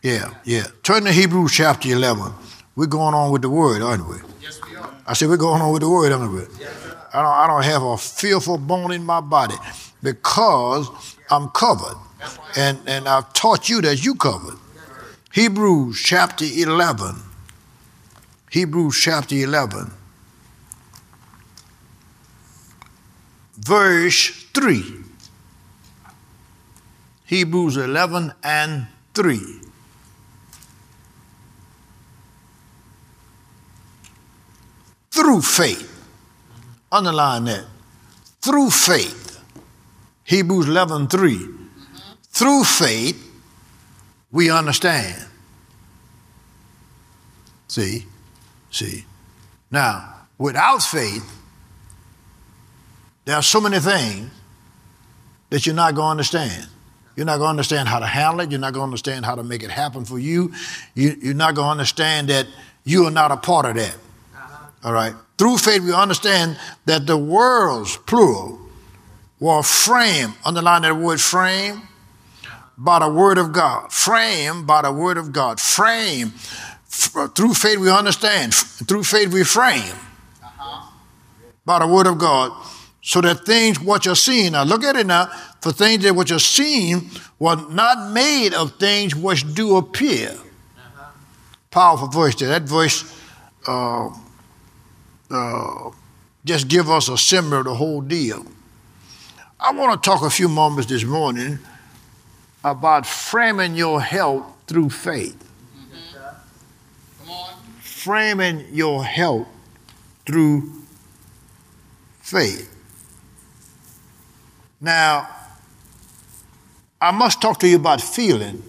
Yeah. Turn to Hebrews chapter 11. We're going on with the word, aren't we? Yes, we are. I said we're going on with the word, aren't we? Yes, I don't have a fearful bone in my body because I'm covered. And I've taught you that you covered. Hebrews chapter 11. Hebrews chapter 11. Verse 3. Hebrews 11 and 3. Through faith. Underline that. Through faith. Hebrews 11, 3. Through faith, we understand. See? Now, without faith, there are so many things that you're not going to understand. You're not going to understand how to handle it. You're not going to understand how to make it happen for you. You're not going to understand that you are not a part of that. All right? Through faith, we understand that the worlds, plural, were framed, underline that word frame, by the word of God. Framed by the word of God. Frame. Through faith, we understand. Through faith, we frame by the word of God. So that things what you're seeing, now look at it now, for things that what you're seeing were not made of things which do appear. Powerful voice there. That voice just give us a summary of the whole deal. I want to talk a few moments this morning about framing your health through faith. Come on. Framing your health through faith. Now, I must talk to you about feeling.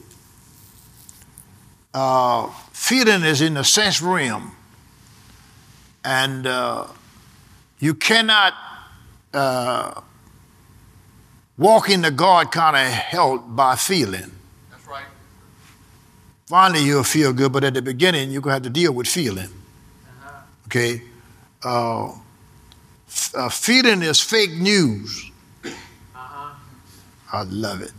Feeling is in the sense realm. And you cannot walk into God kind of health by feeling. That's right. Finally, you'll feel good, but at the beginning, you're going to have to deal with feeling. Okay? Feeling is fake news. I love it.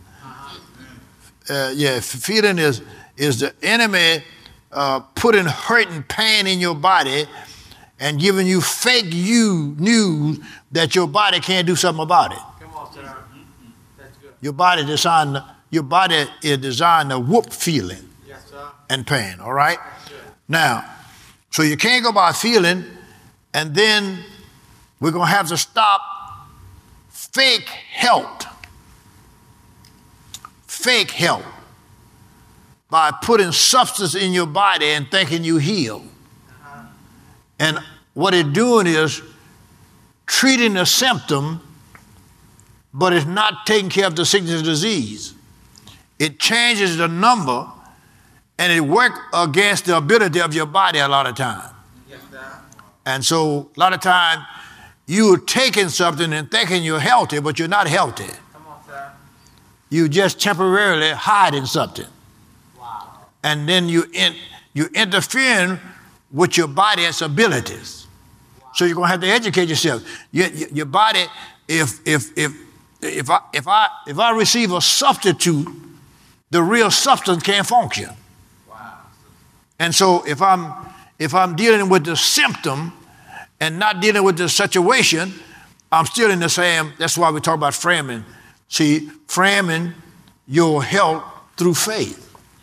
Feeling is the enemy putting hurt and pain in your body and giving you fake news that your body can't do something about it. Come on, sir. That's good. Your body is designed to whoop feeling Yes, sir. and pain, all right? Now, so you can't go by feeling, and then we're going to have to stop fake health. Fake health by putting substance in your body and thinking you heal. And what it's doing is treating a symptom, but it's not taking care of the sickness or disease. It changes the number, and it works against the ability of your body a lot of time. Yes, sir. And so a lot of time you're taking something and thinking you're healthy, but you're not healthy. Come on, sir. You just temporarily hiding something. Wow. And then you interfering with your body's abilities. Wow. So you're going to have to educate yourself. Your body, if I receive a substitute, the real substance can't function. Wow. And so if I'm dealing with the symptom and not dealing with the situation, I'm still in the same. That's why we talk about framing. See, framing your health through faith.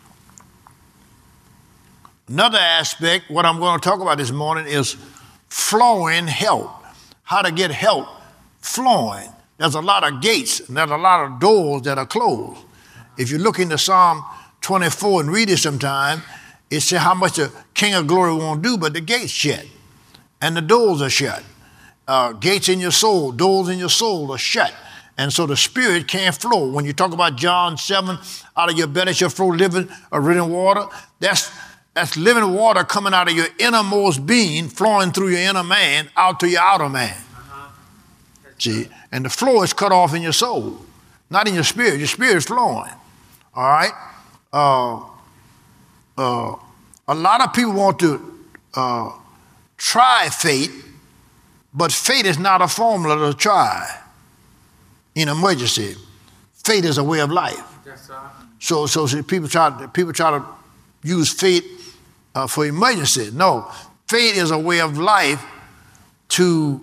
Another aspect, what I'm going to talk about this morning is flowing health. How to get health flowing. There's a lot of gates and there's a lot of doors that are closed. If you look into Psalm 24 and read it sometime, it says how much the King of Glory won't do, but the gates shut and the doors are shut. Gates in your soul, doors in your soul are shut. And so the spirit can't flow. When you talk about John 7, out of your belly shall flow living water, that's living water coming out of your innermost being, flowing through your inner man, out to your outer man. See? And the flow is cut off in your soul, not in your spirit. Your spirit is flowing. All right? A lot of people want to try faith, but faith is not a formula to try in emergency. Faith is a way of life. Yes, sir. So people try to use faith for emergency. No, faith is a way of life to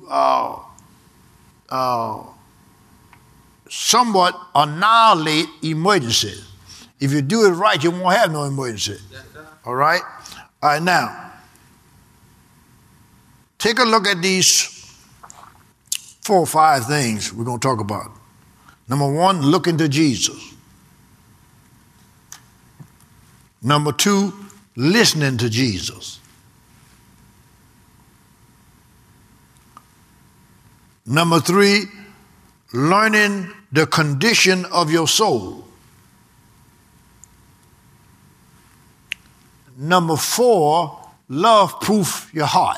somewhat annihilate emergencies. If you do it right, you won't have no emergency. Yes, sir. All right? All right, now, take a look at these 4 or 5 things we're going to talk about. Number 1, look into Jesus. Number 2, listening to Jesus. Number 3, learning the condition of your soul. Number 4, love-proof your heart.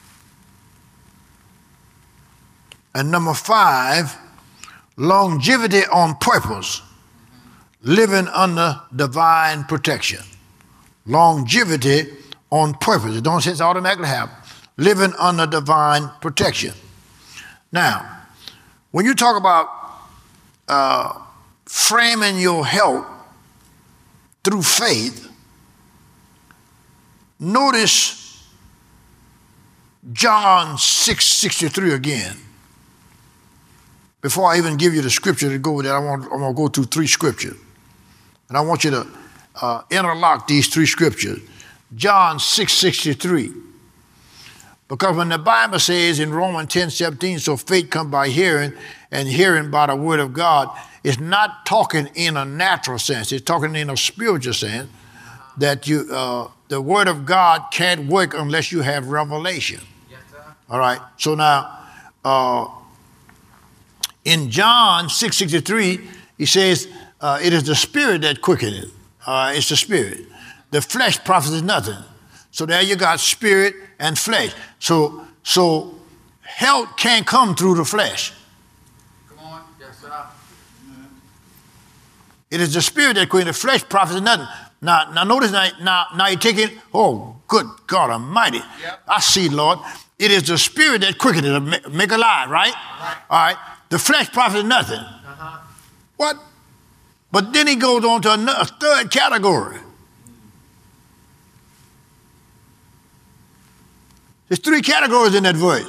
And number 5, longevity on purpose, living under divine protection. Longevity on purpose. It don't just automatically happen. Living under divine protection. Now, when you talk about framing your health through faith, notice John 6:63 again. Before I even give you the scripture to go with that, I'm going to go through 3 scriptures. And I want you to interlock these 3 scriptures. John 6:63. Because when the Bible says in Romans 10:17, so faith comes by hearing, and hearing by the word of God, it's not talking in a natural sense. It's talking in a spiritual sense, that the word of God can't work unless you have revelation. Yes, sir. All right. So now, in John 6:63, he says, it is the spirit that quickeneth. It's the spirit. The flesh profits nothing. So there you got spirit and flesh. So health can't come through the flesh. Come on. Yes, sir. It is the spirit that quickeneth. The flesh profits nothing. Now notice now you take it. Oh, good God Almighty! Yep. I see, Lord. It is the spirit that quickeneth, make alive, right? All right. The flesh profits nothing. Uh-huh. What? But then he goes on to a 3rd category. There's 3 categories in that verse.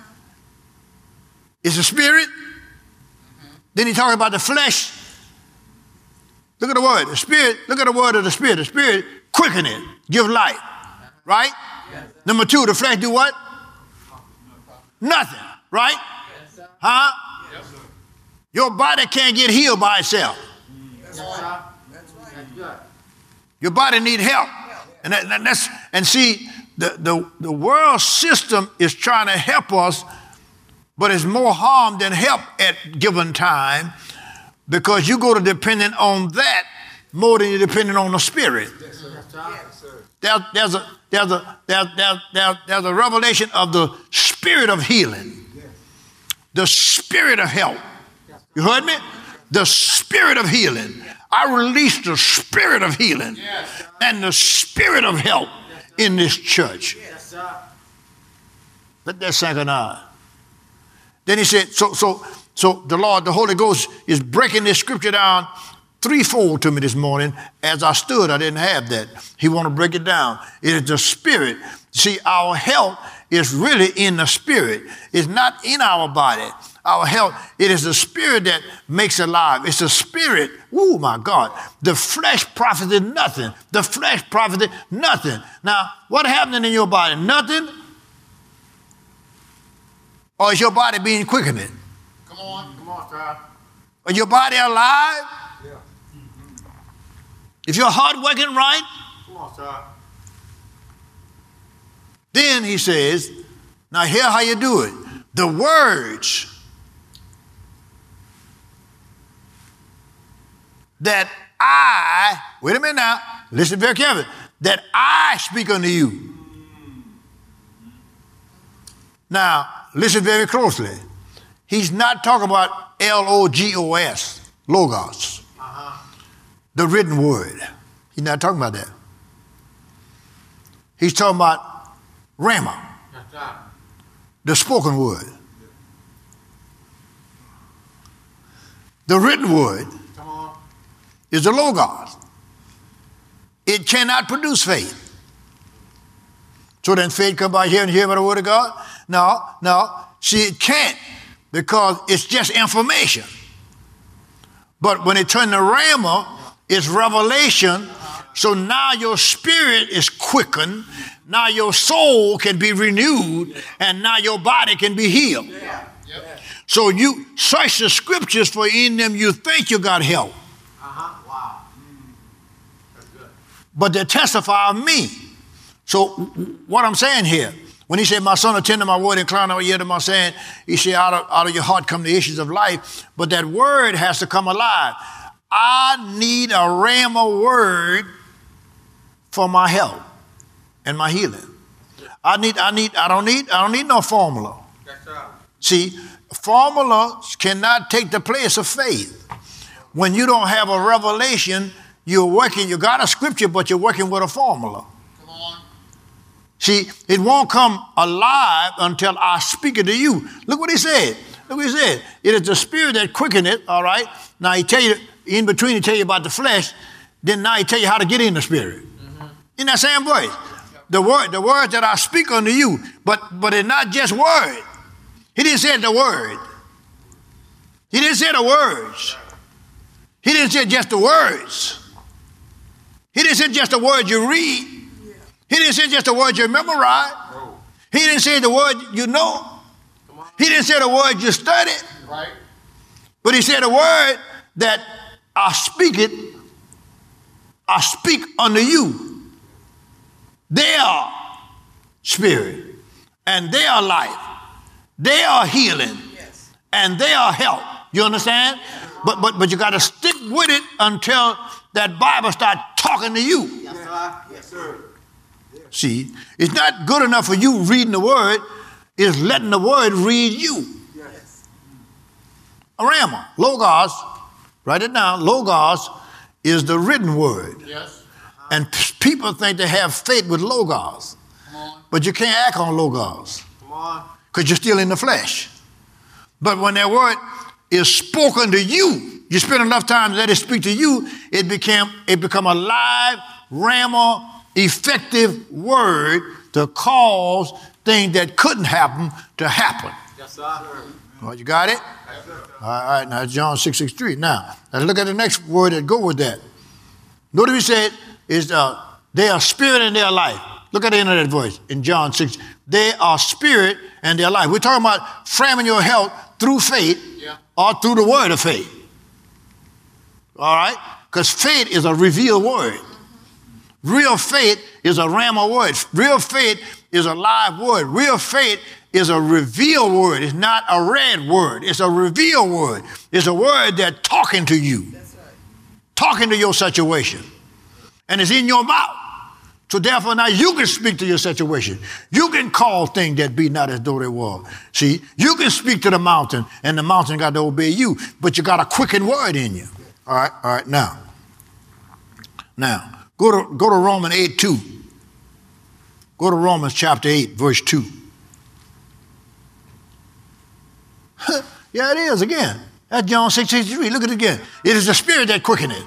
It's the spirit. Then he talks about the flesh. Look at the word, the spirit. Look at the word of the spirit. The spirit quicken it, give life, right? Yes, Number 2, the flesh do what? Nothing, right? yes, sir. Huh? Yes, sir. Your body can't get healed by itself. Yes, sir. That's right. That's good. Your body needs help. And see, the world system is trying to help us, but it's more harm than help at given time, because you go to depending on that more than you're depending on the spirit. Yes, sir. Yes, sir. There's a revelation of the spirit of healing, the spirit of health. You heard me? The spirit of healing. I release the spirit of healing and the spirit of health in this church. Yes, sir. Let that sink in. Then he said, so the Lord, the Holy Ghost, is breaking this scripture down threefold to me this morning. As I stood, I didn't have that. He want to break it down. It is the spirit. See, our health is really in the spirit. It's not in our body. Our health, it is the spirit that makes alive. It's the spirit. Oh, my God. The flesh profited nothing. The flesh profited nothing. Now, what happening in your body? Nothing? Or is your body being quickened? Come on, sir. Is your body alive? Yeah. If your heart working right? Come on, sir. Then he says, now hear how you do it. The words that I, wait a minute now, listen very carefully, that I speak unto you. Now, listen very closely. He's not talking about Logos, logos, the written word. He's not talking about that. He's talking about Rhema, Yes, sir. the spoken word. The written word Come on. is the Logos. it cannot produce faith. So then faith come by hearing and hearing by the word of God? No. See, it can't, because it's just information. But when it turns to rhema, it's revelation. So now your spirit is quickened. Now your soul can be renewed, and now your body can be healed. Yeah. Yep. So you search the scriptures, for in them you think you got help. Wow. That's good. But they testify of me. So what I'm saying here, when he said, my son, attend to my word, incline our ear to my saying, he said, out of your heart come the issues of life. But that word has to come alive. I need a rhema word for my health and my healing. I don't need no formula. That's right. See, formulas cannot take the place of faith. When you don't have a revelation, you got a scripture, but you're working with a formula. Come on. See, it won't come alive until I speak it to you. Look what he said. It is the spirit that quickeneth it, all right? Now he tell you, in between he tell you about the flesh, then now he tell you how to get in the spirit. In that same voice. The words that I speak unto you, but it's not just word. He didn't say the word. He didn't say the words. He didn't say just the words. He didn't say just the words you read. He didn't say just the words you memorize. He didn't say the word you know. He didn't say the word you study. Right. But he said the word that I speak unto you. They are spirit, and they are life. They are healing, and they are help. You understand? But you got to stick with it until that Bible starts talking to you. Yes, sir. Yes, sir. See, it's not good enough for you reading the word. It's letting the word read you. Yes. A rhema, logos, write it down. Logos is the written word. Yes. And people think they have faith with logos. Come on. But you can't act on logos. Come on. Because you're still in the flesh. But when that word is spoken to you, you spend enough time to let it speak to you, it become a live, rhema, effective word to cause things that couldn't happen to happen. Yes, sir. Well, you got it? Yes, sir. All right, now John 6:63. Now, let's look at the next word that go with that. Notice he said, they are spirit and they are life. Look at the end of that voice in John 6. They are spirit and they are life. We're talking about framing your health through faith or through the word of faith. All right? Because faith is a revealed word. Real faith is a rhema word. Real faith is a live word. Real faith is a revealed word. It's not a read word. It's a revealed word. It's a word that's talking to you. That's right. Talking to your situation. And it's in your mouth. So therefore now you can speak to your situation. You can call things that be not as though they were. See, you can speak to the mountain and the mountain got to obey you, but you got a quickened word in you. All right, now. Now, go to Romans 8:2. Go to Romans chapter 8, verse 2. Yeah, it is again. That's John 6:63. Look at it again. It is the spirit that quickeneth.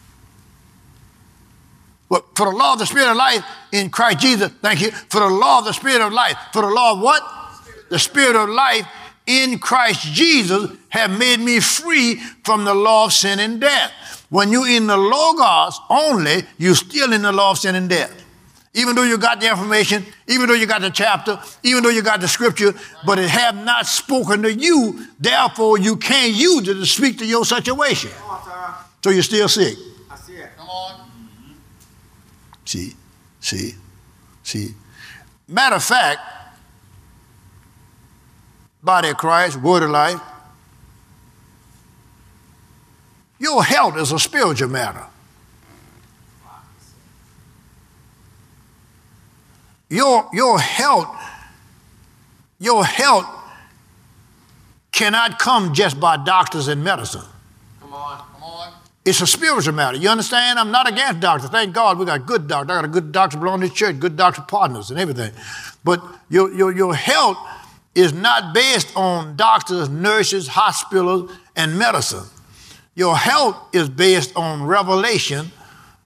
Well, for the law of the spirit of life in Christ Jesus, thank you. For the law of the spirit of life. For the law of what? The spirit of life in Christ Jesus have made me free from the law of sin and death. When you're in the Logos only, you're still in the law of sin and death. Even though you got the information, even though you got the chapter, even though you got the scripture, but it have not spoken to you, therefore you can't use it to speak to your situation. Come on, sir. So you're still sick. I see it. Come on. See. Matter of fact, body of Christ, word of life, your health is a spiritual matter. Your health cannot come just by doctors and medicine. Come on. It's a spiritual matter. You understand? I'm not against doctors. Thank God we got good doctors. I got a good doctor belonging to the church, good doctor partners and everything. But your health is not based on doctors, nurses, hospitals, and medicine. Your health is based on revelation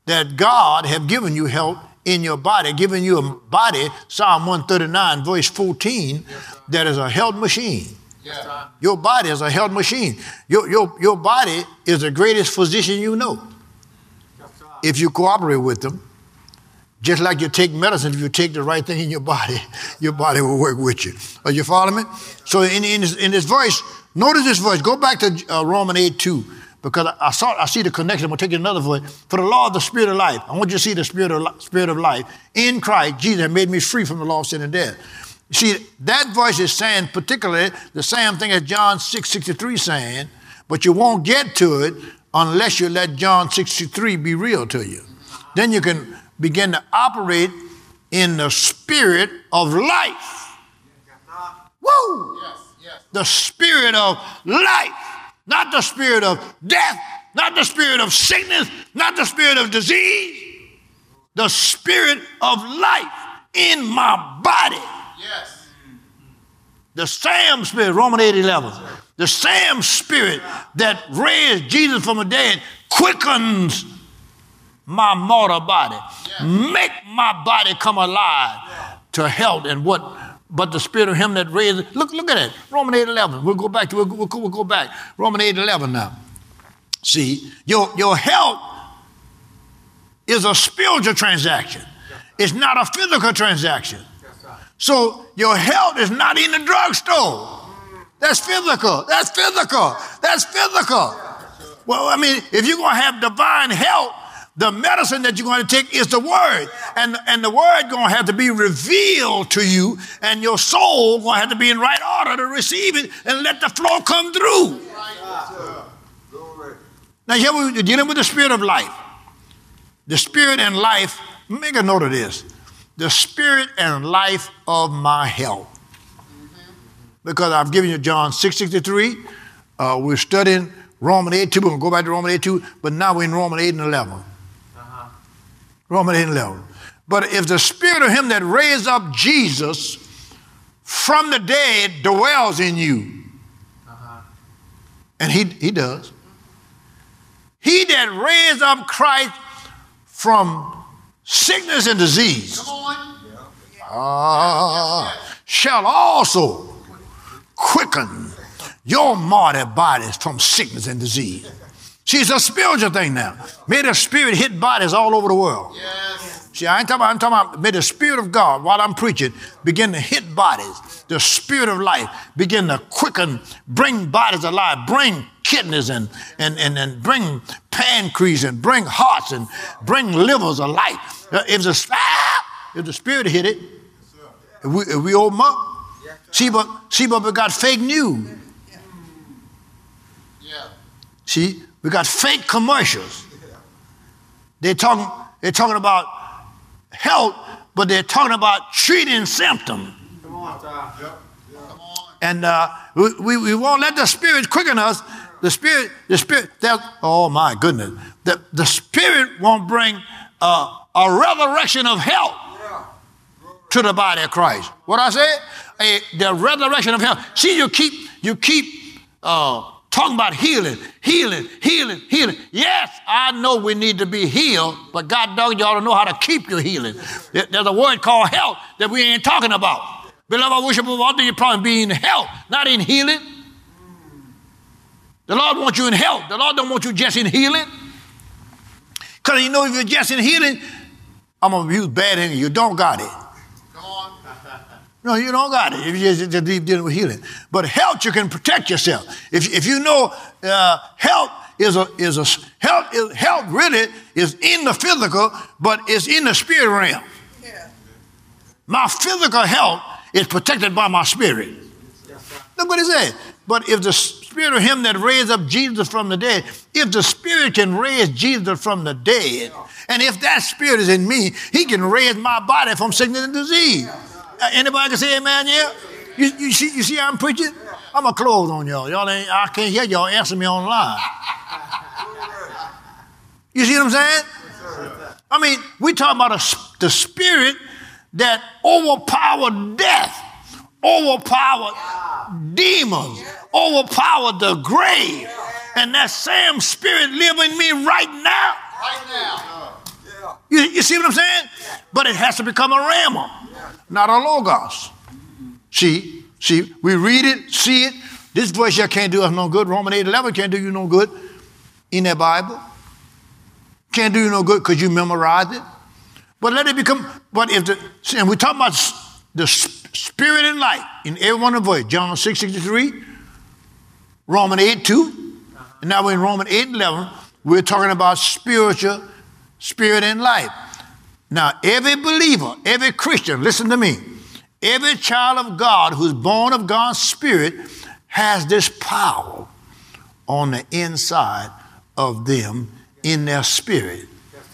that God have given you health in your body, given you a body, Psalm 139, verse 14, that is a health machine. Yeah. Your body is a health machine. Your body is the greatest physician you know. If you cooperate with them, just like you take medicine, if you take the right thing in your body will work with you. Are you following me? So in this verse, notice this verse. Go back to Romans 8:2, because I see the connection. I'm going to take another verse. For the law of the spirit of life. I want you to see the spirit of life. In Christ, Jesus has made me free from the law of sin and death. See, that verse is saying particularly the same thing as John 6:63 saying, but you won't get to it unless you let John 6:63 be real to you. Then you can begin to operate in the spirit of life. Woo! Yes. The spirit of life, not the spirit of death, not the spirit of sickness, not the spirit of disease. The spirit of life in my body. Yes. The same spirit, Romans 8:11. The same spirit that raised Jesus from the dead quickens my mortal body. Make my body come alive to health and what but the spirit of him that raised. Look at it. Romans 8:11. We'll go back. Romans 8:11 now. See, your health is a spiritual transaction. It's not a physical transaction. So your health is not in the drugstore. That's physical. That's physical. That's physical. Well, I mean, if you're going to have divine health, the medicine that you're going to take is the word. And the word going to have to be revealed to you, and your soul going to have to be in right order to receive it and let the flow come through. Now here we're dealing with the spirit of life. The spirit and life, make a note of this. The spirit and life of my health. Because I've given you John 6:63. We're studying Romans 8:2. We're going to go back to Romans 8:2, but now we're in Romans 8:11. Romans 8:11. But if the spirit of him that raised up Jesus from the dead dwells in you, and he does, he that raised up Christ from sickness and disease shall also quicken your mortal bodies from sickness and disease. See, it's a spiritual thing now. May the spirit hit bodies all over the world. Yes. See, I'm talking about may the spirit of God, while I'm preaching, begin to hit bodies. The spirit of life begin to quicken, bring bodies alive, bring kidneys and bring pancreas and bring hearts and bring livers alive. If the spirit hit it, if we open up, see, but we got fake news. Yeah. See, we got fake commercials. They're talking about health, but they're talking about treating symptoms. Come on, Tom. Yep. Come on. And we won't let the spirit quicken us. The spirit, oh my goodness. The spirit won't bring a resurrection of health to the body of Christ. What I say? The resurrection of health. See, you keep talking about healing. Yes, I know we need to be healed, but God dog, you ought to know how to keep your healing. There's a word called health that we ain't talking about. Beloved, I wish above all things you probably be in health, not in healing. The Lord wants you in health. The Lord don't want you just in healing. Because you know if you're just in healing, I'm going to use bad English. You don't got it. Come on. No, you don't got it if you're just dealing with healing. But health, you can protect yourself. If you know health health really is in the physical, but it's in the spirit realm. Yeah. My physical health is protected by my spirit. Look what he said. But if the spirit of him that raised up Jesus from the dead, if the spirit can raise Jesus from the dead, and if that spirit is in me, he can raise my body from sickness and disease. Anybody can say amen, yeah? You see how I'm preaching? I'm going to close on y'all. I can't hear y'all answer me online. You see what I'm saying? I mean, we talking about the spirit that overpowered death, overpowered demons, overpowered the grave. And that same spirit live in me right now. Right now. You see what I'm saying? But it has to become a rhema, not a logos. See, we read it, see it. This voice here can't do us no good. Romans 8:11 can't do you no good in that Bible. Can't do you no good because you memorized it. But let it become, and we're talking about the spirit and light in every one of the voice. John 6:63, Romans 8:2, and now we're in Romans 8:11. We're talking about spiritual, spirit and life. Now, every believer, every Christian, listen to me, every child of God who's born of God's spirit has this power on the inside of them in their spirit.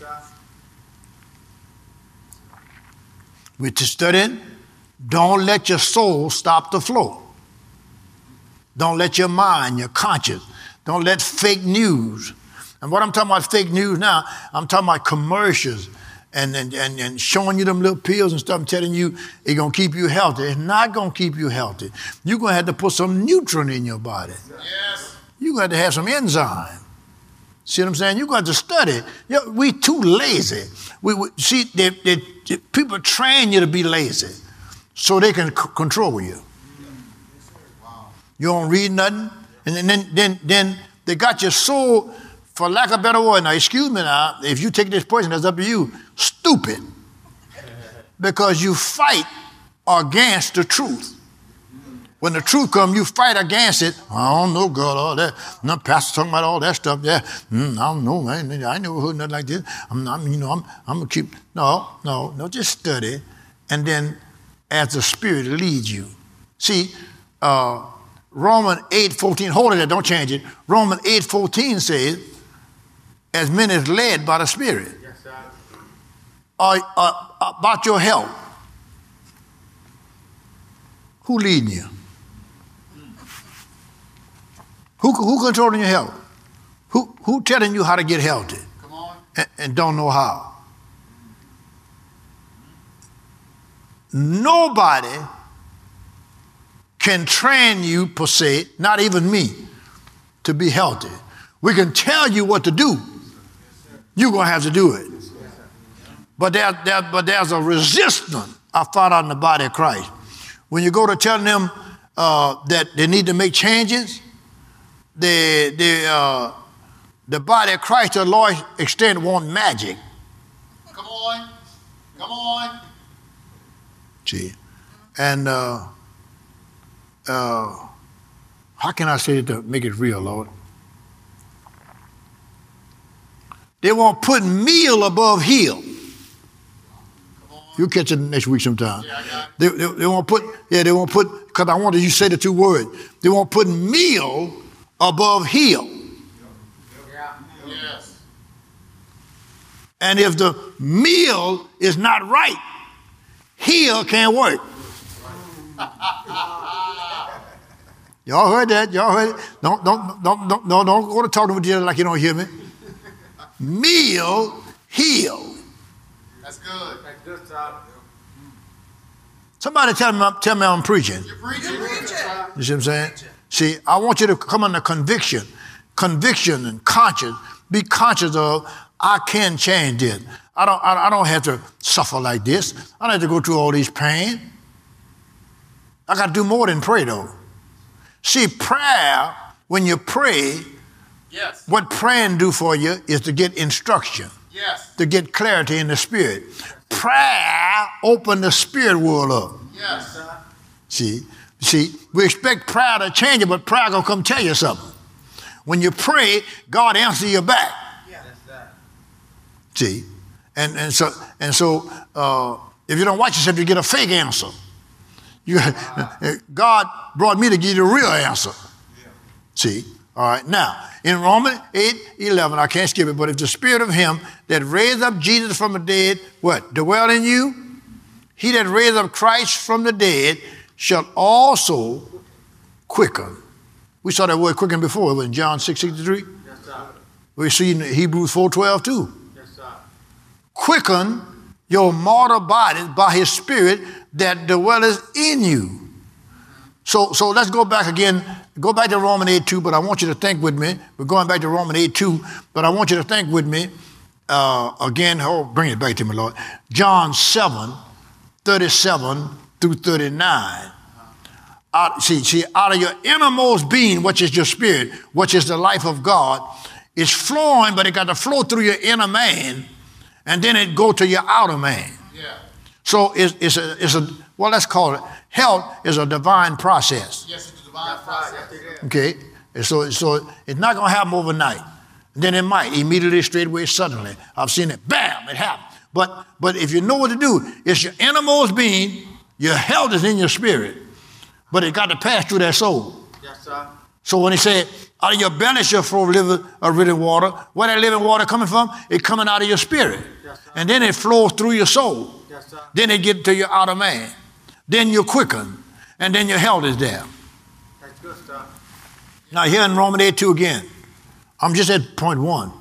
We're studying, don't let your soul stop the flow. Don't let your mind, your conscience, don't let fake news. And what I'm talking about fake news now, I'm talking about commercials and showing you them little pills and stuff and telling you it's going to keep you healthy. It's not going to keep you healthy. You're going to have to put some nutrient in your body. Yes. You're going to have some enzyme. See what I'm saying? You're going to study. We too lazy. See, people train you to be lazy so they can control you. You don't read nothing. And then they got your soul, for lack of a better word, now excuse me now, if you take this poison, that's up to you, stupid. Because you fight against the truth. When the truth comes, you fight against it. I don't know, God, all that. No, pastor talking about all that stuff. Yeah, I don't know, man. I never heard nothing like this. I'm gonna keep. No. Just study, and then as the Spirit leads you. See, Romans 8:14. Hold it there. Don't change it. Romans 8:14 says, "As many as led by the Spirit." Yes, sir. About your health. Who leading you? Who controlling your health? Who telling you how to get healthy? Come on. And don't know how? Nobody can train you per se, not even me, to be healthy. We can tell you what to do. You're going to have to do it. But there's a resistance I found out in the body of Christ. When you go to telling them that they need to make changes, the body of Christ, to a large extent, want magic. Come on. See, and how can I say it to make it real, Lord? They want to put meal above heal. You'll catch it next week sometime. Yeah, I got it. They won't put, because I wanted you to say the two words. They won't put meal above heal. Yeah. Yes. And if the meal is not right, heal can't work. Y'all heard that? Y'all heard it? Don't go to talking with you like you don't hear me. Meal, heal. That's good. That's good, Todd. Somebody tell me I'm preaching. You're preaching. You see what I'm saying? See, I want you to come under conviction and conscious. Be conscious of, I can change this. I don't have to suffer like this. I don't have to go through all these pain. I got to do more than pray, though. See, prayer, when you pray, Yes. what praying do for you is to get instruction, Yes. to get clarity in the spirit. Prayer open the spirit world up. Yes. See, we expect prayer to change it, but prayer gonna come tell you something. When you pray, God answers you back. Yeah. That's that. See, and so if you don't watch yourself, you get a fake answer. God brought me to give you the real answer. Yeah. See, all right. Now in Romans 8:11, I can't skip it, but if the Spirit of Him that raised up Jesus from the dead, what, dwell in you? He that raised up Christ from the dead shall also quicken. We saw that word quicken before. It was in John 6:63. Yes, sir. We see in Hebrews 4:12 too. Yes, sir. Quicken your mortal bodies by His Spirit that dwelleth in you. So let's go back again. Go back to Romans 8:2, but I want you to think with me. We're going back to Romans 8:2, but I want you to think with me. again, bring it back to me, Lord. John 7, 37 through 39. See, out of your innermost being, which is your spirit, which is the life of God, it's flowing, but it got to flow through your inner man, and then it go to your outer man. Yeah. So well, let's call it, health is a divine process. Yes, it's a divine process. Okay? And so it's not going to happen overnight. And then it might, immediately, straight away, suddenly. I've seen it, bam, it happened. But if you know what to do, it's your innermost being, your health is in your spirit, but it got to pass through that soul. Yes, sir. So when he said, out of your belly shall flow living water, where that living water coming from? It coming out of your spirit. Yes, sir. And then it flows through your soul. Yes, sir. Then it gets to your outer man. Then you're quickened. And then your health is there. That's good stuff. Now here in Romans 8:2 again, I'm just at point 1.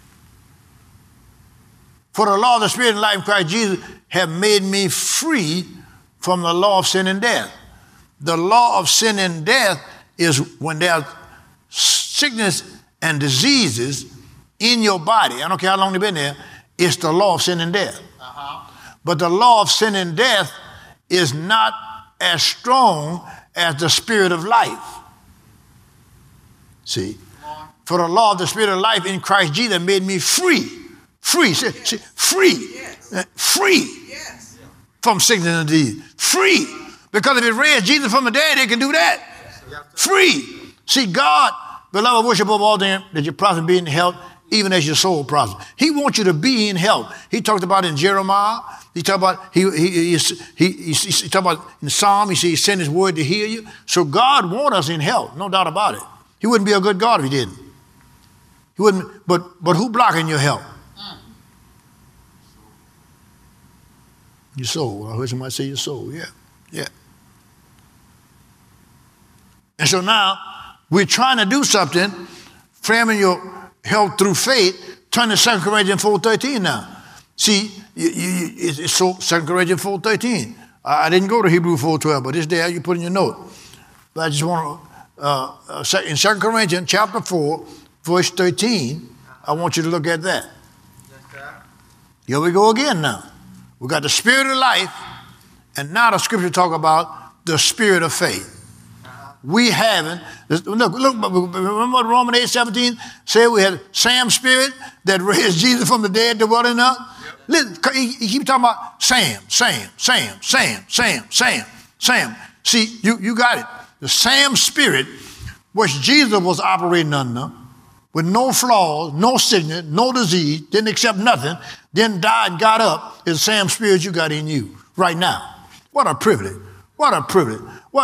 For the law of the Spirit and life in Christ Jesus have made me free from the law of sin and death. The law of sin and death is when there's sickness and diseases in your body. I don't care how long they've been there. It's the law of sin and death. But the law of sin and death is not as strong as the spirit of life. See? For the law of the Spirit of life in Christ Jesus made me free. Free. See, free. Yes. Free Yes. from sickness and disease. Free. Because if it raised Jesus from the dead, it can do that. Free. See, God, beloved, worship above all things that your prosper be in health, even as your soul prospers. He wants you to be in health. He talked about in Jeremiah. He talked about he talked about in Psalm. He said he sent his word to heal you. So God wants us in health, no doubt about it. He wouldn't be a good God if he didn't. He wouldn't. But who blocking your health? Your soul. I heard somebody say your soul. Yeah. And so now we're trying to do something, framing your health through faith. Turn to 2 Corinthians 4:13 now. See, it's so 2 Corinthians 4:13. I didn't go to Hebrew 4:12, but it's there. You put in your note. But I just want to, in 2 Corinthians chapter 4, verse 13, I want you to look at that. Yes, sir. Here we go again now. We got the spirit of life, and now the scripture talk about the spirit of faith. We haven't, look, remember what Romans 8:17 said? We had Sam's spirit that raised Jesus from the dead to what enough? Yep. Listen, he keeps talking about Sam. See, you got it. The Sam spirit, which Jesus was operating under, with no flaws, no sickness, no disease, didn't accept nothing, then died and got up, is the same spirit you got in you right now. What a privilege. What a privilege.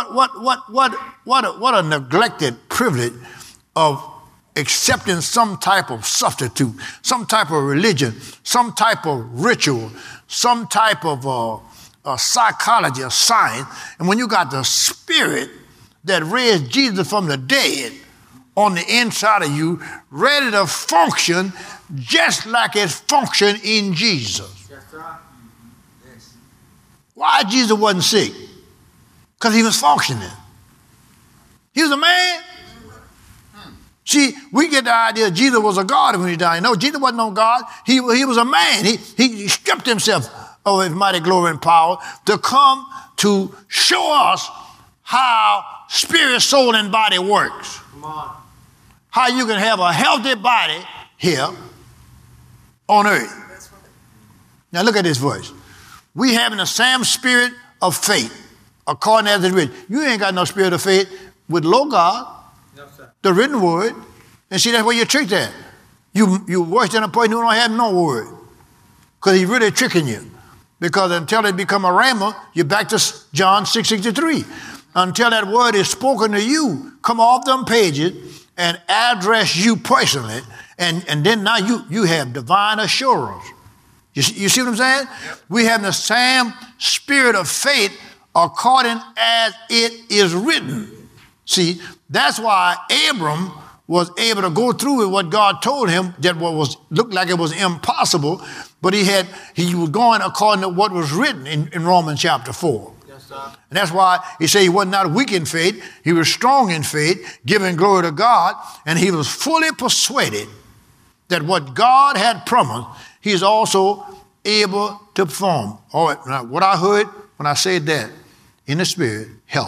What a neglected privilege of accepting some type of substitute, some type of religion, some type of ritual, some type of psychology or science. And when you got the spirit that raised Jesus from the dead on the inside of you, ready to function just like it functioned in Jesus. Yes, sir. Yes. Why Jesus wasn't sick? Because he was functioning. He was a man. See, we get the idea Jesus was a God when he died. No, Jesus wasn't no God. He was a man. He stripped himself of his mighty glory and power to come to show us how spirit, soul, and body works. Come on. How you can have a healthy body here on earth. That's right. Now look at this verse. We having the same spirit of faith, according as it is written. You ain't got no spirit of faith with Logos, No, sir. the written word. And see, that's where you're tricked at. You worse than a person who don't have no word. Because he's really tricking you. Because until it become a rhema, you're back to John 6:63. Until that word is spoken to you, come off them pages and address you personally, and then now you have divine assurance. You see what I'm saying? Yep. We have the same spirit of faith according as it is written. See, that's why Abram was able to go through with what God told him that looked like it was impossible, but he was going according to what was written in Romans chapter 4. And that's why he said he was not weak in faith. He was strong in faith, giving glory to God, and he was fully persuaded that what God had promised, he is also able to perform. All right, now what I heard when I said that in the spirit, help.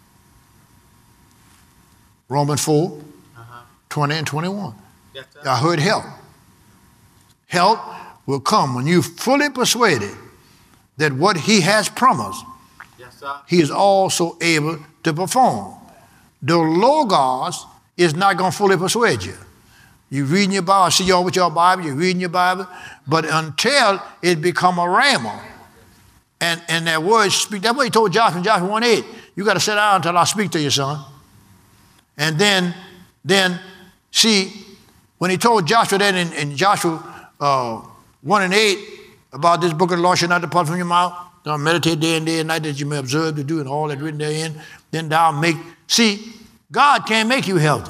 Romans 4, 20 and 21. Yes, sir. I heard help. Help will come when you're fully persuaded that what he has promised, Yes, sir. he is also able to perform. The Logos is not going to fully persuade you. You're reading your Bible, I see y'all with your Bible, you're reading your Bible, but until it become a rhema, and that word speak, that's what he told Joshua in Joshua 1:8. You got to sit down until I speak to you, son. And then see, when he told Joshua that in Joshua 1:8 about this book of the law shall not depart from your mouth, don't meditate day and day and night that you may observe to do and all that written therein, then thou make. See, God can't make you healthy.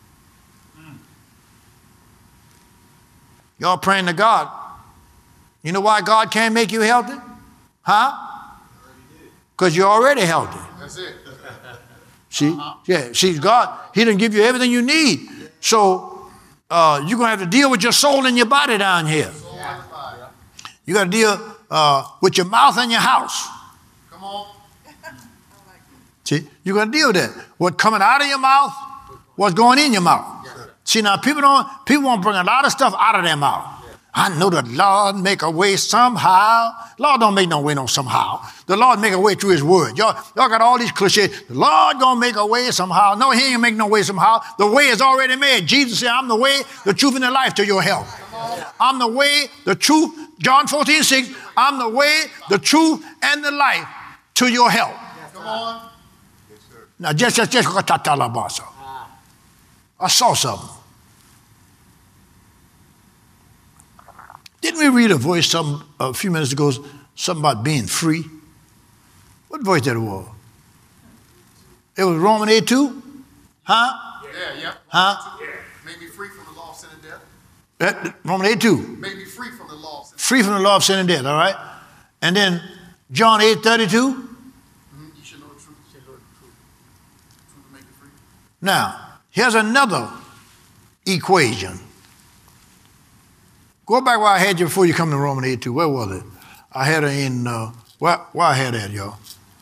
Y'all praying to God. You know why God can't make you healthy? Huh? Because you're already healthy. That's it. See? Yeah, see, God, he didn't give you everything you need. So you're going to have to deal with your soul and your body down here. You got to deal with your mouth and your house. Come on. See? You're going to deal with that. What's coming out of your mouth, what's going in your mouth. See, now people want to bring a lot of stuff out of their mouth. I know the Lord make a way somehow. Lord don't make no way no somehow. The Lord make a way through his word. Y'all got all these cliches. The Lord gonna make a way somehow. No, he ain't make no way somehow. The way is already made. Jesus said, I'm the way, the truth, and the life to your health. I'm the way, the truth. John 14:6. I'm the way, the truth, and the life to your health. Come on. Now, just I saw something. Didn't we read a voice a few minutes ago, something about being free? What voice that was? It was Romans 8:2? Huh? Yeah. Huh? Yeah. Made me free from the law of sin and death. Romans 8:2. Made me free from the law of sin. Free from the law of sin and death, all right? And then John 8:32. You should know the truth. You should know the truth. Truth will make you free. Now, here's another equation. Go back where I had you before you come to Romans 8:2. Where was it? I had it in, where I had that, y'all?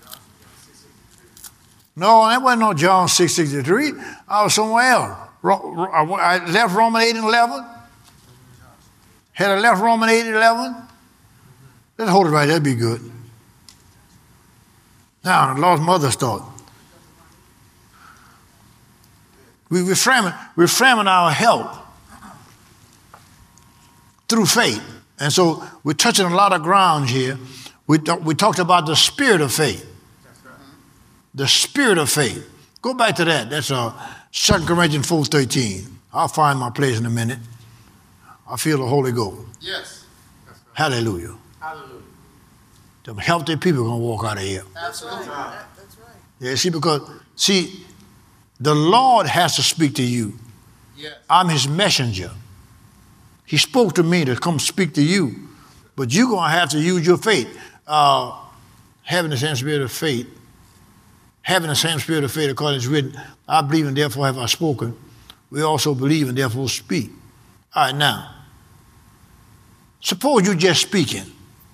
No, that wasn't no John 6:63. I was somewhere else. I left Romans 8:11. Had I left Romans 8:11? Let's hold it right there, that'd be good. Now, the Lord's mother's thought. We're framing our health through faith. And so we're touching a lot of ground here. We talked about the spirit of faith. The spirit of faith. Go back to that. That's 2 Corinthians 4:13. I'll find my place in a minute. I feel the Holy Ghost. Yes. Hallelujah. Hallelujah. Them healthy people are going to walk out of here. Absolutely. That's right. Yeah, see, the Lord has to speak to you. Yes. I'm his messenger. He spoke to me to come speak to you. But you're going to have to use your faith. Having the same spirit of faith. Having the same spirit of faith, according to it's written, I believe and therefore have I spoken. We also believe and therefore speak. All right, now, suppose you're just speaking.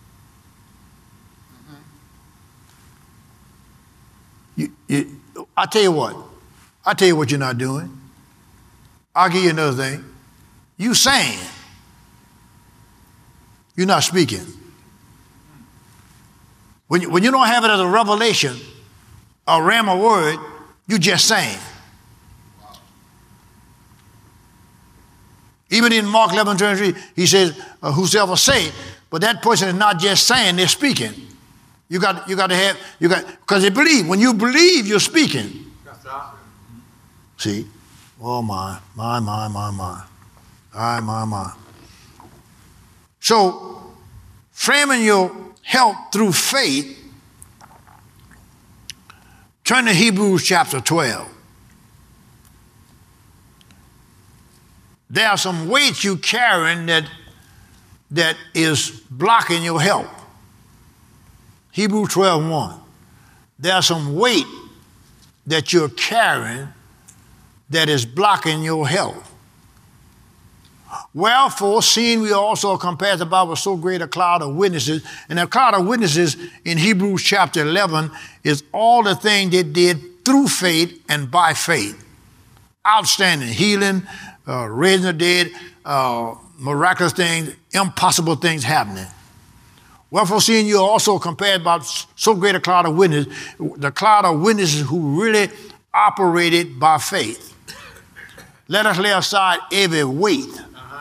I tell you what you're not doing. I'll give you another thing. You saying. You're not speaking. When you don't have it as a revelation, a rhema word, you just saying. Even in Mark 11:23, he says, whosoever say, but that person is not just saying, they're speaking. You got to have, because they believe. When you believe, you're speaking. That's right. See? Oh my. So, framing your health through faith, turn to Hebrews chapter 12. There are some weights you carrying that is blocking your health. Hebrews 12:1. There are some weight that you're carrying that is blocking your health. Wherefore, seeing we also are compassed about with so great a cloud of witnesses, and a cloud of witnesses in Hebrews chapter 11 is all the things they did through faith and by faith. Outstanding healing, raising the dead, miraculous things, impossible things happening. Wherefore, seeing you are also compared by so great a cloud of witnesses, the cloud of witnesses who really operated by faith. Let us lay aside every weight.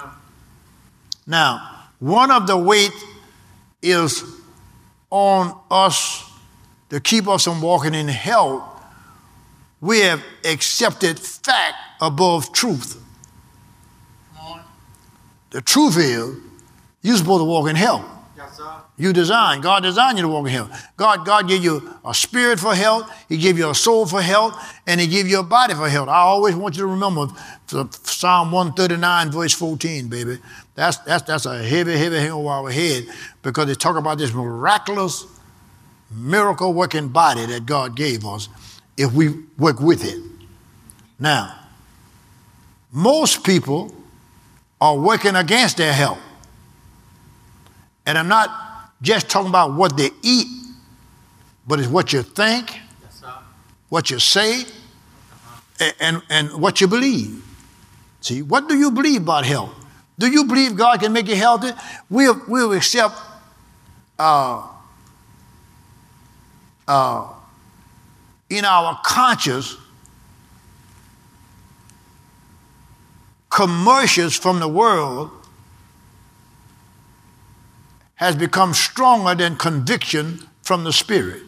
Now, one of the weight is on us to keep us from walking in health. We have accepted fact above truth. Come on. The truth is, you're supposed to walk in health. Yes, sir. God designed you to walk in health. God gave you a spirit for health, He gave you a soul for health, and He gave you a body for health. I always want you to remember Psalm 139, verse 14, baby. That's a heavy hang over our head, because they talk about this miraculous, miracle-working body that God gave us if we work with it. Now, most people are working against their health. And I'm not just talking about what they eat, but it's what you think, Yes, sir. what you say, and what you believe. See, what do you believe about health? Do you believe God can make you healthy? We'll accept in our conscience commercials from the world has become stronger than conviction from the Spirit.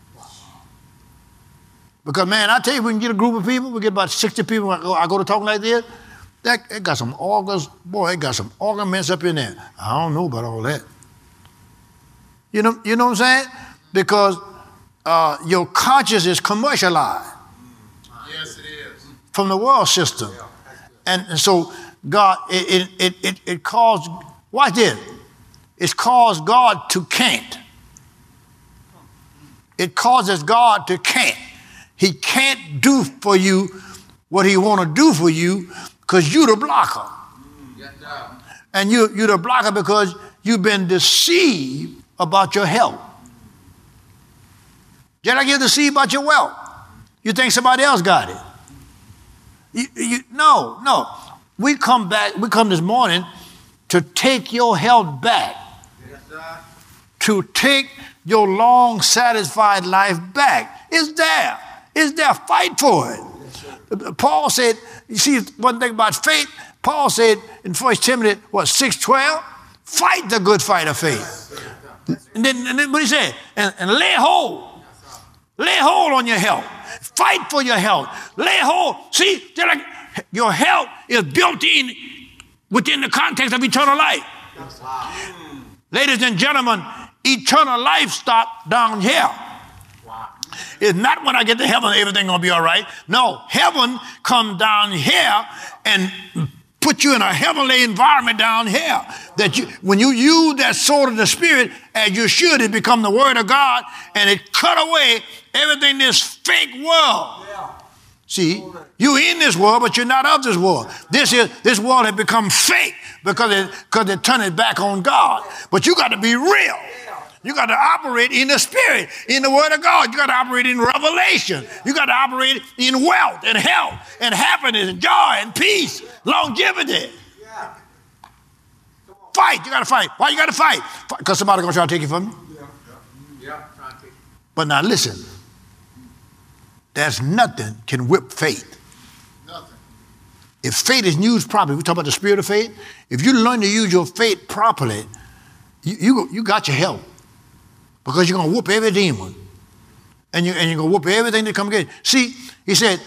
Because, man, I tell you, we can get a group of people, we get about 60 people, I go to talking like this, it got some organs, boy, it got some organ mess up in there. I don't know about all that. You know what I'm saying? Because your conscience is commercialized. Yes, it is. From the world system. And so God, it caused, watch this, it's caused God to can't. It causes God to can't. He can't do for you what He want to do for you because you're the blocker. Yes, sir. And you're the blocker because you've been deceived about your health. Just like you're deceived about your wealth. You think somebody else got it. No. We come this morning to take your health back. Yes, sir. To take your long satisfied life back. It's there. Fight for it. Paul said, you see one thing about faith, Paul said in 1 Timothy, 6:12? Fight the good fight of faith. And then what he said? And lay hold. Lay hold on your health. Fight for your health. Lay hold. See, like your health is built in within the context of eternal life. Ladies and gentlemen, eternal life stops down here. It's not when I get to heaven, everything gonna be all right. No, heaven come down here and put you in a heavenly environment down here. That when you use that sword of the Spirit, as you should, it become the Word of God, and it cut away everything in this fake world. Yeah. See, you're in this world, but you're not of this world. This world has become fake because they turn it back on God. But you got to be real. You got to operate in the Spirit, in the Word of God. You got to operate in revelation. You got to operate in wealth and health and happiness and joy and peace, longevity. Yeah. Fight. You got to fight. Why you got to fight? Because somebody's going to try to take it from you. Yeah. Trying to take But now listen. There's nothing can whip faith. Nothing. If faith is used properly, we talk about the spirit of faith. If you learn to use your faith properly, you got your help. Because you're going to whoop every demon. And you're going to whoop everything that comes against you. See, he said,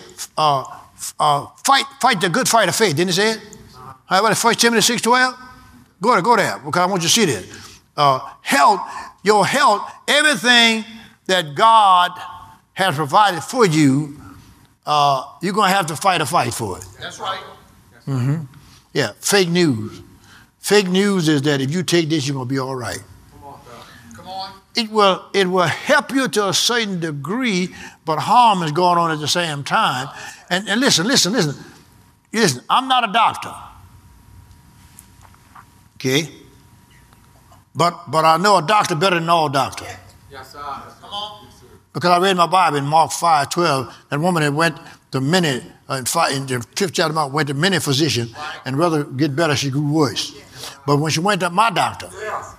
fight the good fight of faith. Didn't he say it? How about 1 Timothy 6:12? Go there, because I want you to see this. Your health, everything that God has provided for you, you're going to have to fight a fight for it. That's right. Mm-hmm. Yeah, fake news. Fake news is that if you take this, you're going to be all right. Come on. It will help you to a certain degree, but harm is going on at the same time. And listen. Listen, I'm not a doctor. Okay? But I know a doctor better than all doctors. Yes, sir. Come on. Yes, sir. Because I read my Bible in Mark 5:12, that woman that went to many, in the 5th chapter of Mark, went to many physicians, and rather get better, she grew worse. But when she went to my doctor,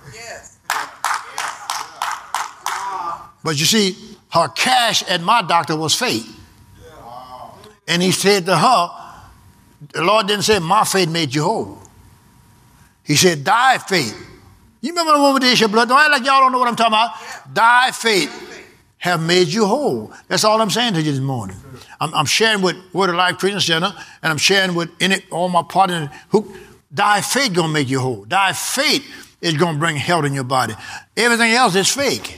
but you see, her cash at my doctor was faith. And he said to her, the Lord didn't say, my faith made you whole. He said, thy faith. You remember the woman with the issue of blood? Don't act like y'all don't know what I'm talking about. Thy faith have made you whole. That's all I'm saying to you this morning. I'm sharing with Word of Life Christian Center, and I'm sharing with all my partners who, thy faith going to make you whole. Thy faith is going to bring health in your body. Everything else is fake.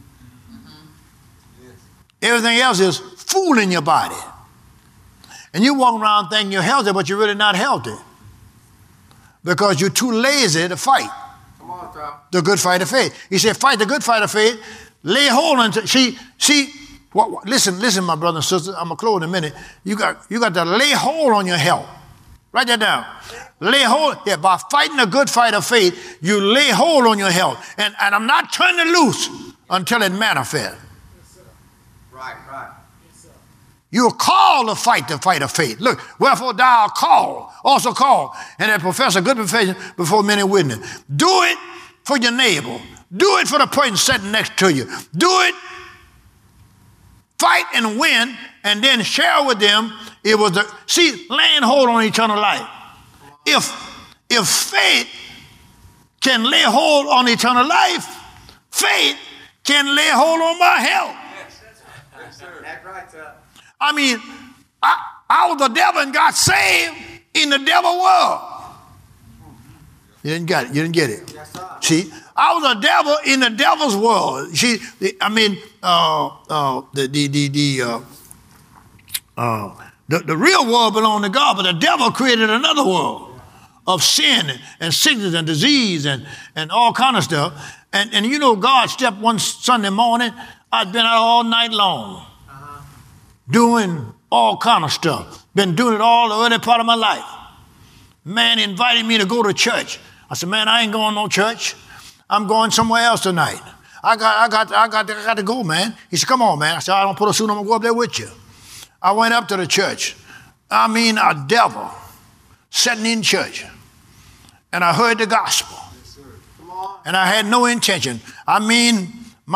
Everything else is fooling your body. And you walk around thinking you're healthy, but you're really not healthy. Because you're too lazy to fight the good fight of faith. He said, fight the good fight of faith, lay hold on to, listen, my brother and sister, I'm going to close in a minute. You got to lay hold on your health. Write that down. Lay hold, by fighting the good fight of faith, you lay hold on your health. And I'm not turning it loose until it manifests. Right. You're called to fight the fight of faith. Look, wherefore thou art called, also called, and that profess a good profession before many witnesses. Do it for your neighbor. Do it for the person sitting next to you. Do it, fight and win, and then share with them. It was laying hold on eternal life. If faith can lay hold on eternal life, faith can lay hold on my health. Yes, sir. That's right, sir. I mean, I was the devil and got saved in the devil world. You didn't get it. You didn't get it. Yes, sir. See, I was a devil in the devil's world. See, the real world belonged to God, but the devil created another world of sin and sickness and disease and all kind of stuff. And you know, God stepped one Sunday morning. I'd been out all night long. Doing all kind of stuff. Been doing it all the early part of my life. Man invited me to go to church. I said, man, I ain't going to no church. I'm going somewhere else tonight. I got to go, man. He said, come on, man. I said, I don't put a suit on. I'm going to go up there with you. I went up to the church. I mean, a devil sitting in church. And I heard the gospel. Yes, sir. Come on. And I had no intention. I mean,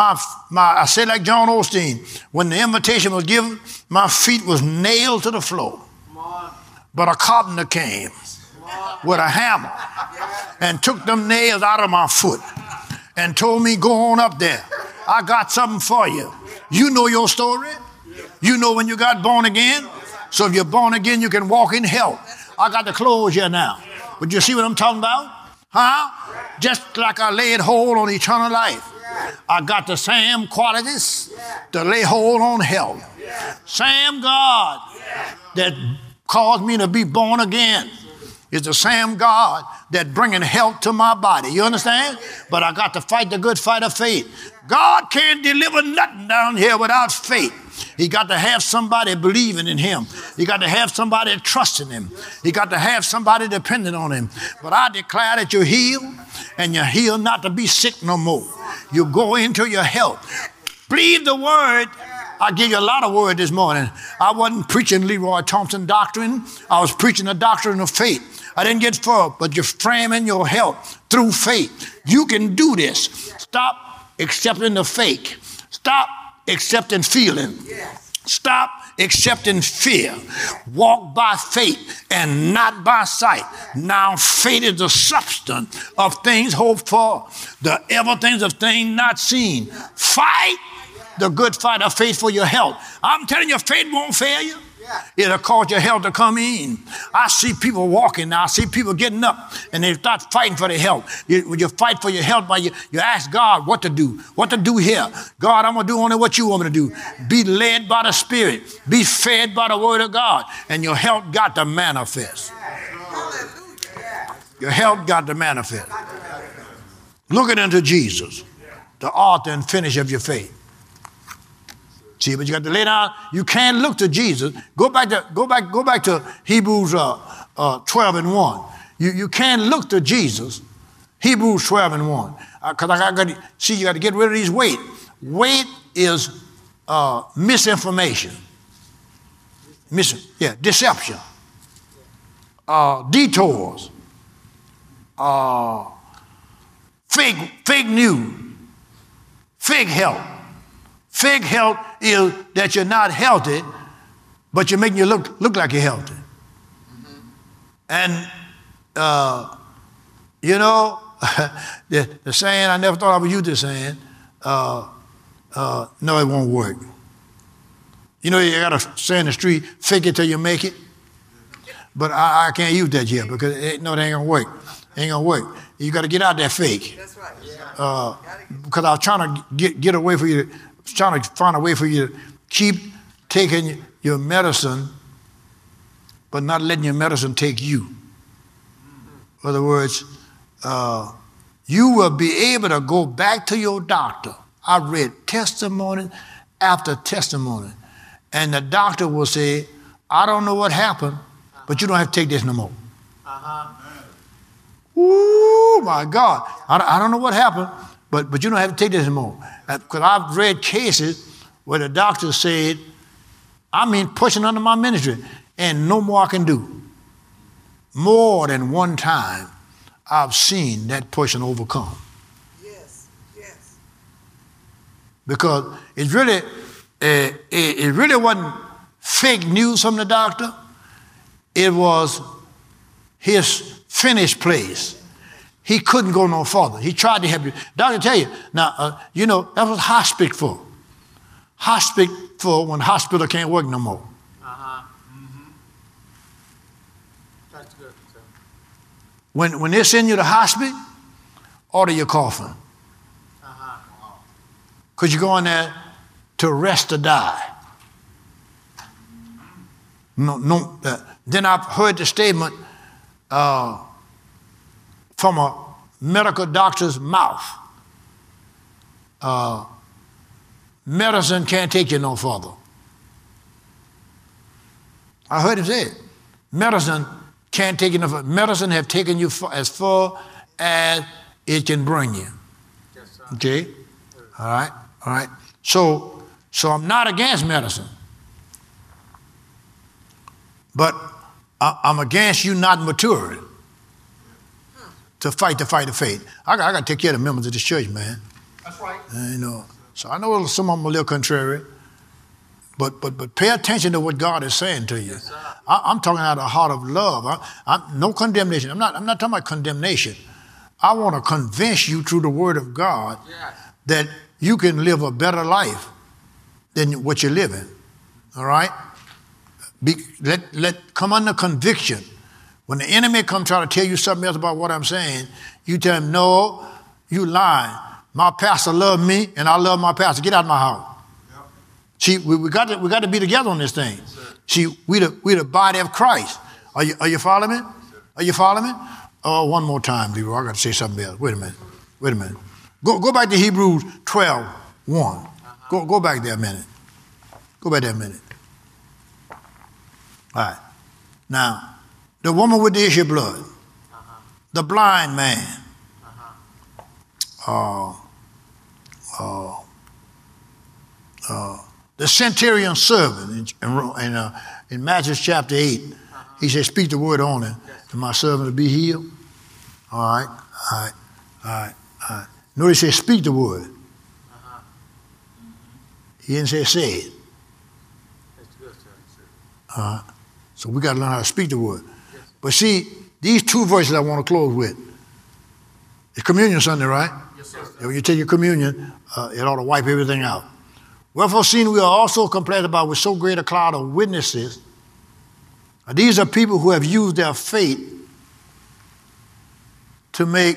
I said like John Osteen, when the invitation was given, my feet was nailed to the floor. Come on. But a carpenter came with a hammer and took them nails out of my foot and told me, go on up there. I got something for you. You know your story. You know when you got born again. So if you're born again, you can walk in health. I got the clothes here now. But you see what I'm talking about? Huh? Just like I laid hold on eternal life. I got the same qualities to lay hold on health. Same God that caused me to be born again is the same God that bringing health to my body. You understand? But I got to fight the good fight of faith. God can't deliver nothing down here without faith. He got to have somebody believing in him. He got to have somebody trusting him. He got to have somebody depending on him. But I declare that you're healed, and you're healed not to be sick no more. You go into your health. Believe the word. I give you a lot of word this morning. I wasn't preaching Leroy Thompson doctrine. I was preaching the doctrine of faith. I didn't get far, but you're framing your health through faith. You can do this. Stop accepting the fake. Stop accepting feeling. Stop accepting fear. Walk by faith and not by sight. Now faith is the substance of things hoped for, the evidence of things not seen. Fight the good fight of faith for your health. I'm telling you, faith won't fail you. It'll cause your health to come in. I see people walking now. I see people getting up and they start fighting for their health. When you fight for your health, you ask God what to do here. God, I'm going to do only what you want me to do. Be led by the Spirit. Be fed by the Word of God. And your health got to manifest. Your health got to manifest. Looking unto Jesus, the author and finisher of your faith. See, but you got to lay down. You can't look to Jesus. Go back to Hebrews 12:1. You can't look to Jesus Hebrews 12 and 1. Because I got to see, you got to get rid of these weight. Weight is misinformation. Deception. Detours. Fake news. Fake health. Fake health is that you're not healthy, but you're making you look like you're healthy. And, you know, the saying, I never thought I would use this saying, no, it won't work. You know, you got a say in the street, fake it till you make it. But I can't use that yet because it ain't going to work. It ain't going to work. You got to get out that fake. That's right. Yeah. Because I was trying to get away for you, trying to find a way for you to keep taking your medicine, but not letting your medicine take you. In other words, you will be able to go back to your doctor. I read testimony after testimony. And the doctor will say, I don't know what happened, but you don't have to take this no more. Ooh, my God. I don't know what happened, but you don't have to take this anymore. Because I've read cases where the doctor said, pushing under my ministry, and no more I can do. More than one time, I've seen that person overcome. Yes, yes. Because it really wasn't fake news from the doctor. It was his finished place. He couldn't go no further. He tried to help you. Doctor tell you, now, you know, that was hospice for. Hospice for when hospital can't work no more. That's good, sir. When they send you to hospice, order your coffin. Because you're going there to rest or die. No. Then I've heard the statement from a medical doctor's mouth. Medicine can't take you no further. I heard him say it. Medicine can't take you no further. Medicine have taken you as far as it can bring you. Yes, sir. Okay? All right. So I'm not against medicine. But I'm against you not maturing to fight the fight of faith. I got to take care of the members of this church, man. That's right. You know, so I know some of them are a little contrary, but pay attention to what God is saying to you. Yes, sir. I'm talking out of a heart of love. I'm no condemnation. I'm not talking about condemnation. I want to convince you through the Word of God that you can live a better life than what you're living. All right? Let come under conviction. When the enemy come try to tell you something else about what I'm saying, you tell him, no, you lying. My pastor loved me, and I love my pastor. Get out of my house. Yep. See, we got to be together on this thing. Yes, see, we the body of Christ. Are you following me? Yes, are you following me? Oh, one more time, Leroy. I got to say something else. Wait a minute. Go back to Hebrews 12, 1. Go back there a minute. Go back there a minute. All right. Now, the woman with the issue of blood, the blind man, the centurion servant in Matthew chapter 8, he said, speak the word on it, and my servant will be healed. All right. Notice he said, speak the word. He didn't say it. That's good, sir. So we got to learn how to speak the word. But see, these two verses I want to close with. It's Communion Sunday, right? Yes, sir. When you take your communion, it ought to wipe everything out. Wherefore, seeing we are also compassed about with so great a cloud of witnesses, these are people who have used their faith to make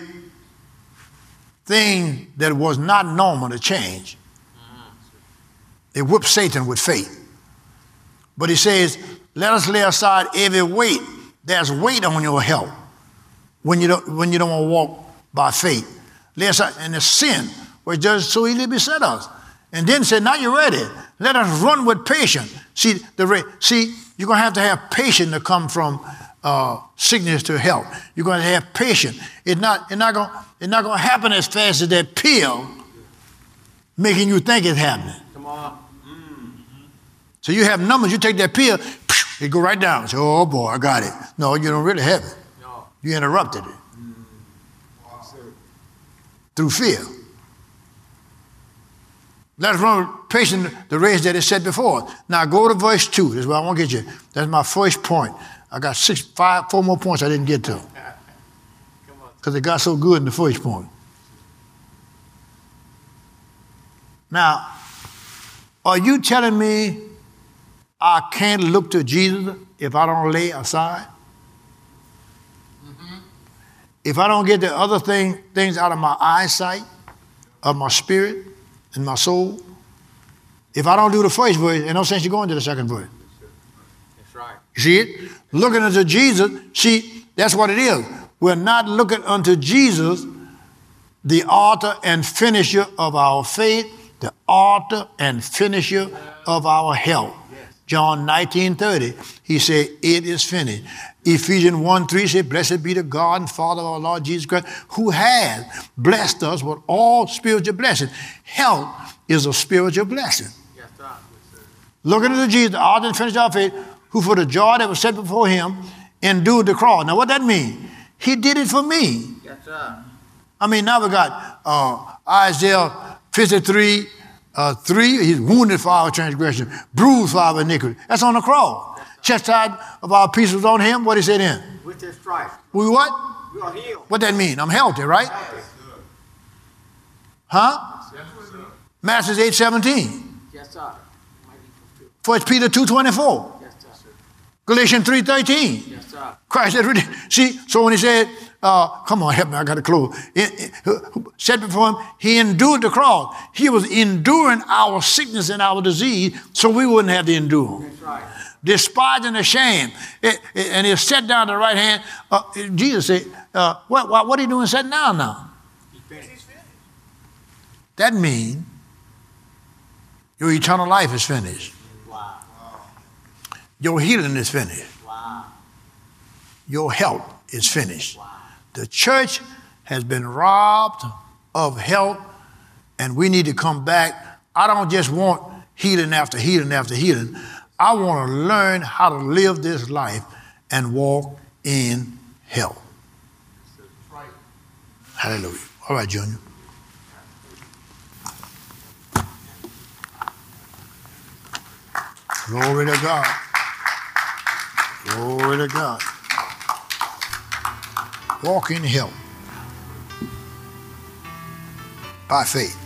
things that was not normal to change. They whipped Satan with faith. But he says, let us lay aside every weight. There's weight on your health when you don't want to walk by faith. Lay aside, and the sin which does so easily beset us. And then said, now you're ready. Let us run with patience. See, you're going to have patience to come from sickness to health. You're going to have patience. It's not going to happen as fast as that pill making you think it's happening. Come on. So you have numbers. You take that pill, it go right down. So, oh boy, I got it. No, you don't really have it. No. You interrupted it through fear. Let us run patient the race that is set before us. Now go to verse 2. This is where I want to get you. That's my first point. I got 4 more points I didn't get to. Because it got so good in the first point. Now, are you telling me I can't look to Jesus if I don't lay aside? If I don't get the other things out of my eyesight, of my spirit, and my soul? If I don't do the first verse, there's no sense you going to the second verse. That's right. You see it? Looking unto Jesus, see, that's what it is. We're not looking unto Jesus, the author and finisher of our faith, the author and finisher of our health. John 19:30, he said, it is finished. Ephesians 1:3 said, blessed be the God and Father of our Lord Jesus Christ, who has blessed us with all spiritual blessings. Health is a spiritual blessing. Yes, sir. Looking at Jesus, the author and finisher of our faith, who for the joy that was set before him endured the cross. Now what that mean? He did it for me. Yes, sir. I mean, now we got Isaiah 53, 3, he's wounded for our transgression, bruised for our iniquity. That's on the cross. Chastisement of our peace was on him. What he said in? With his stripes, We what? we are healed. What that mean? I'm healthy, right? Huh? Matthew 8:17. Yes, sir. 1 Peter 2:24. Yes, sir. Galatians 3:13. Yes, sir. Christ said, see, so when he said, come on, help me, I got to close. Said before him, he endured the cross. He was enduring our sickness and our disease so we wouldn't have to endure. That's right. Despising the shame. And he sat down to the right hand. Jesus said, what are you doing sitting down now? He's finished. That means your eternal life is finished. Wow. Your healing is finished. Wow. Your health is finished. Wow. The church has been robbed of health, and we need to come back. I don't just want healing after healing after healing. I want to learn how to live this life and walk in health. Right. Hallelujah. All right, Junior. Glory to God. Glory to God. Walk in health by faith.